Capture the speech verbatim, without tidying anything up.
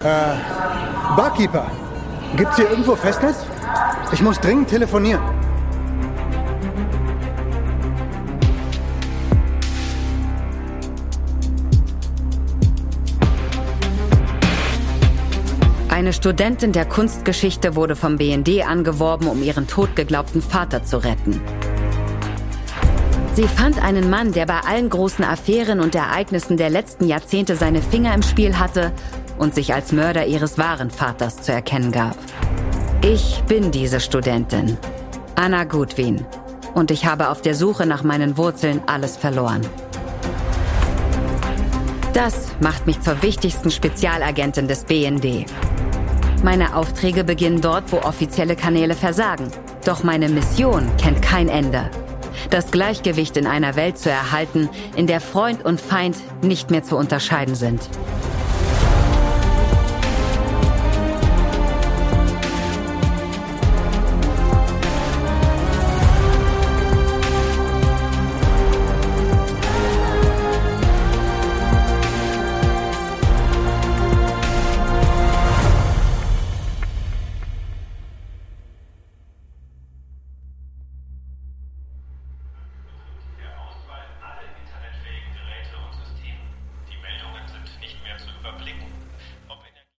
Äh, Barkeeper, gibt's hier irgendwo Festnetz? Ich muss dringend telefonieren. Eine Studentin der Kunstgeschichte wurde vom B N D angeworben, um ihren totgeglaubten Vater zu retten. Sie fand einen Mann, der bei allen großen Affären und Ereignissen der letzten Jahrzehnte seine Finger im Spiel hatte und sich als Mörder ihres wahren Vaters zu erkennen gab. Ich bin diese Studentin, Anna Goodwin, und ich habe auf der Suche nach meinen Wurzeln alles verloren. Das macht mich zur wichtigsten Spezialagentin des B N D. Meine Aufträge beginnen dort, wo offizielle Kanäle versagen. Doch meine Mission kennt kein Ende. Das Gleichgewicht in einer Welt zu erhalten, in der Freund und Feind nicht mehr zu unterscheiden sind.